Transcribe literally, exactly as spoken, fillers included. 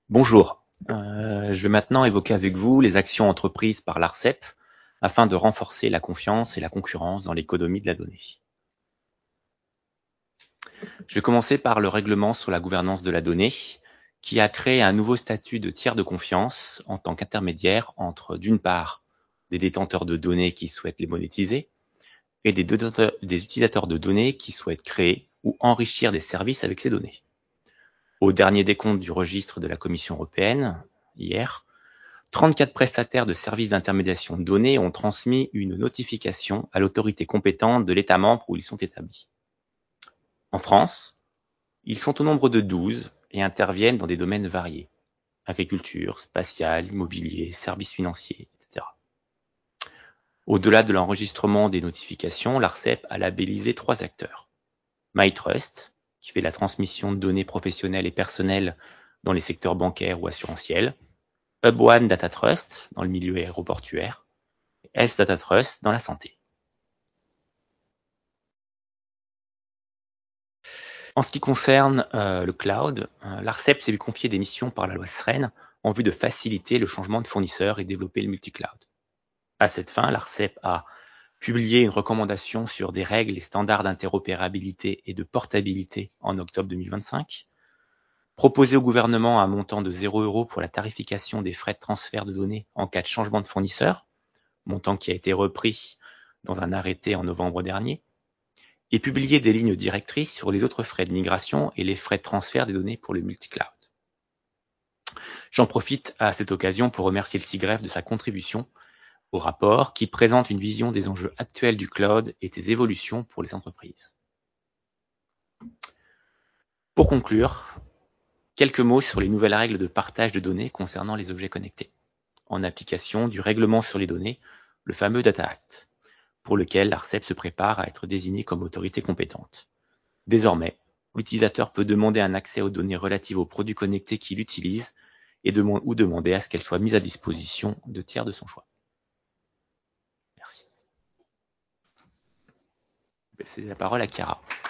Bonjour, euh, je vais maintenant évoquer avec vous les actions entreprises par l'ARCEP afin de renforcer la confiance et la concurrence dans l'économie de la donnée. Je vais commencer par le règlement sur la gouvernance de la donnée, qui a créé un nouveau statut de tiers de confiance en tant qu'intermédiaire entre, d'une part, des détenteurs de données qui souhaitent les monétiser et des, des utilisateurs de données qui souhaitent créer ou enrichir des services avec ces données. Au dernier décompte du registre de la Commission européenne, hier, trente-quatre prestataires de services d'intermédiation de données ont transmis une notification à l'autorité compétente de l'État membre où ils sont établis. En France, ils sont au nombre de douze et interviennent dans des domaines variés: agriculture, spatial, immobilier, services financiers, et cetera. Au-delà de l'enregistrement des notifications, l'ARCEP a labellisé trois acteurs. MyTrust, qui fait la transmission de données professionnelles et personnelles dans les secteurs bancaires ou assurantiels, HubOne Data Trust dans le milieu aéroportuaire, et Health Data Trust dans la santé. En ce qui concerne euh, le cloud, euh, l'ARCEP s'est vu confier des missions par la loi SREN en vue de faciliter le changement de fournisseur et développer le multi-cloud. À cette fin, l'ARCEP a publié une recommandation sur des règles et standards d'interopérabilité et de portabilité en octobre deux mille vingt-cinq, proposé au gouvernement un montant de zéro euro pour la tarification des frais de transfert de données en cas de changement de fournisseur, montant qui a été repris dans un arrêté en novembre dernier, et publier des lignes directrices sur les autres frais de migration et les frais de transfert des données pour le multi-cloud. J'en profite à cette occasion pour remercier le SIGREF de sa contribution au rapport qui présente une vision des enjeux actuels du cloud et des évolutions pour les entreprises. Pour conclure, quelques mots sur les nouvelles règles de partage de données concernant les objets connectés, en application du règlement sur les données, le fameux Data Act, pour lequel l'ARCEP se prépare à être désigné comme autorité compétente. Désormais, l'utilisateur peut demander un accès aux données relatives aux produits connectés qu'il utilise et de, ou demander à ce qu'elles soient mises à disposition de tiers de son choix. Merci. C'est la parole à Chiara.